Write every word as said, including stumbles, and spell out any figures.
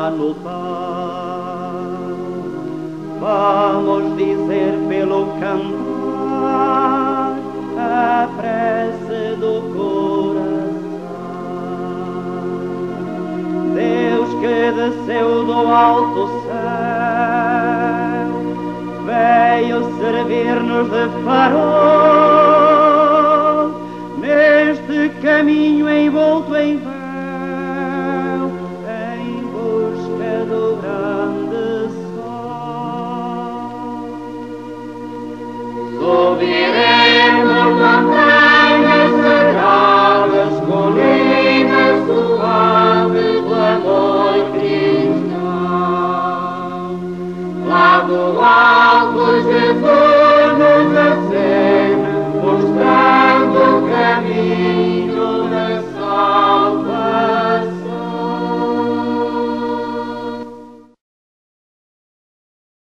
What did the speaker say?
a lutar. Vamos dizer pelo cantar a prece do coração. Deus que desceu do alto céu veio servir-nos de farol neste caminho envolto em véu.